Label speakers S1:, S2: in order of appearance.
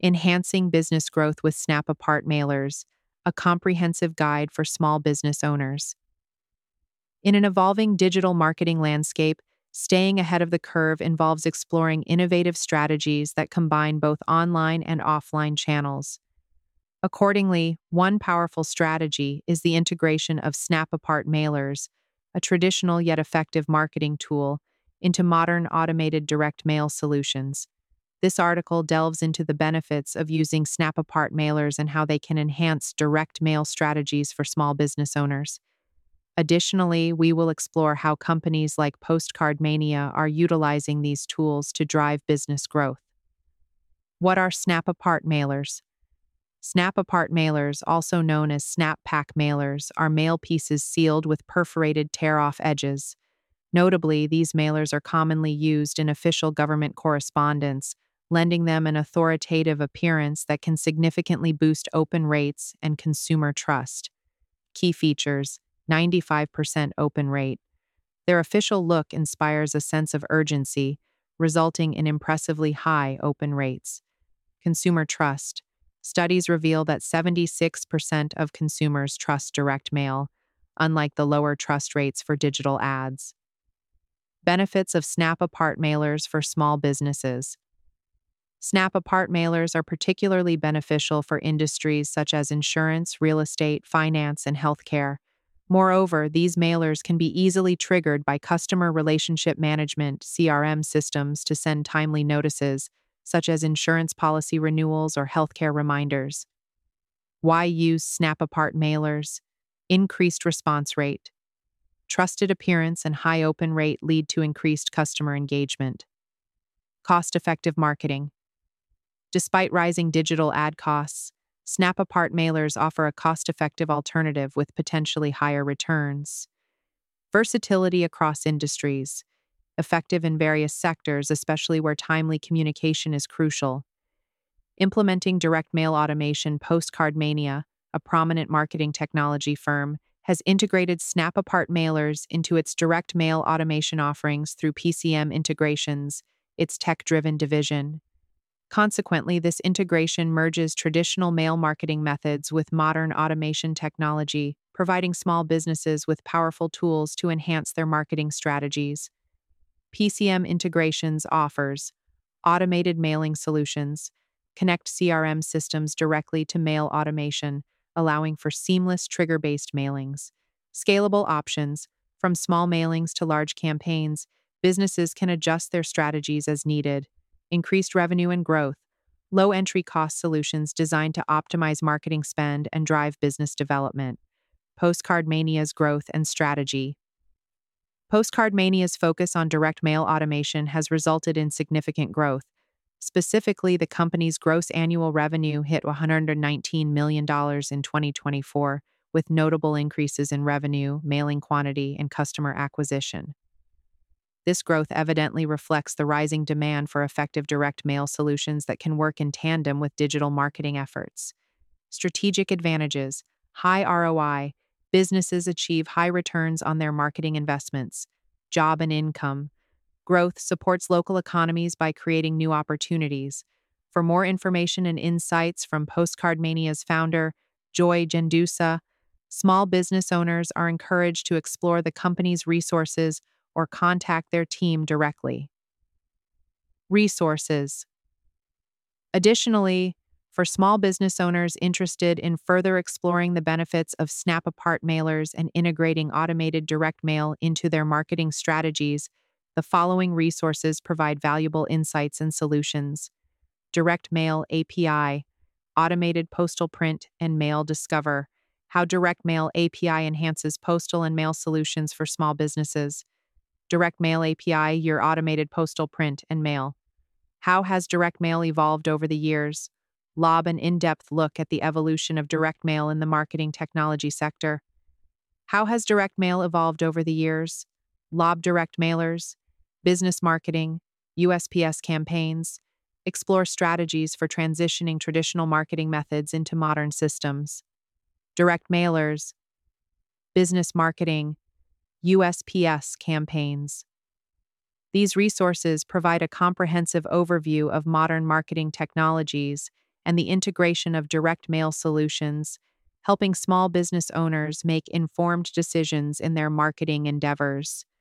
S1: Enhancing Business Growth with Snap Apart Mailers, a comprehensive guide for small business owners. In an evolving digital marketing landscape, staying ahead of the curve involves exploring innovative strategies that combine both online and offline channels. Accordingly, one powerful strategy is the integration of Snap Apart Mailers, a traditional yet effective marketing tool, into modern automated direct mail solutions. This article delves into the benefits of using Snap Apart Mailers and how they can enhance direct mail strategies for small business owners. Additionally, we will explore how companies like Postcard Mania are utilizing these tools to drive business growth. What are Snap Apart Mailers? Snap Apart Mailers, also known as Snap Pack Mailers, are mail pieces sealed with perforated tear-off edges. Notably, these mailers are commonly used in official government correspondence, lending them an authoritative appearance that can significantly boost open rates and consumer trust. Key features: 95% open rate. Their official look inspires a sense of urgency, resulting in impressively high open rates. Consumer trust. Studies reveal that 76% of consumers trust direct mail, unlike the lower trust rates for digital ads. Benefits of Snap Apart Mailers for small businesses. Snap Apart Mailers are particularly beneficial for industries such as insurance, real estate, finance, and healthcare. Moreover, these mailers can be easily triggered by customer relationship management (CRM) systems to send timely notices, such as insurance policy renewals or healthcare reminders. Why use Snap Apart Mailers? Increased response rate. Trusted appearance and high open rate lead to increased customer engagement. Cost-effective marketing. Despite rising digital ad costs, Snap Apart Mailers offer a cost-effective alternative with potentially higher returns. Versatility across industries. Effective in various sectors, especially where timely communication is crucial. Implementing direct mail automation. Postcard Mania, a prominent marketing technology firm, has integrated Snap Apart Mailers into its direct mail automation offerings through PCM Integrations, its tech-driven division. Consequently, this integration merges traditional mail marketing methods with modern automation technology, providing small businesses with powerful tools to enhance their marketing strategies. PCM Integrations offers automated mailing solutions, connect CRM systems directly to mail automation, allowing for seamless trigger-based mailings. Scalable options. From small mailings to large campaigns, businesses can adjust their strategies as needed. Increased revenue and growth. Low entry cost solutions designed to optimize marketing spend and drive business development. Postcard Mania's growth and strategy. Postcard Mania's focus on direct mail automation has resulted in significant growth. Specifically, the company's gross annual revenue hit $119 million in 2024, with notable increases in revenue, mailing quantity, and customer acquisition. This growth evidently reflects the rising demand for effective direct mail solutions that can work in tandem with digital marketing efforts. Strategic advantages. High ROI. Businesses achieve high returns on their marketing investments. Job and income. Growth supports local economies by creating new opportunities. For more information and insights from Postcard Mania's founder, Joy Gendusa, small business owners are encouraged to explore the company's resources or contact their team directly. Resources. Additionally, for small business owners interested in further exploring the benefits of Snap Apart Mailers and integrating automated direct mail into their marketing strategies, the following resources provide valuable insights and solutions. Direct Mail API, Automated Postal Print and Mail Discover, how Direct Mail API enhances postal and mail solutions for small businesses. Direct Mail API, your automated postal print and mail. How has direct mail evolved over the years? Lob an in-depth look at the evolution of direct mail in the marketing technology sector. How has direct mail evolved over the years? Lob direct mailers, business marketing, USPS campaigns. Explore strategies for transitioning traditional marketing methods into modern systems. Direct mailers, business marketing, USPS campaigns. These resources provide a comprehensive overview of modern marketing technologies and the integration of direct mail solutions, helping small business owners make informed decisions in their marketing endeavors.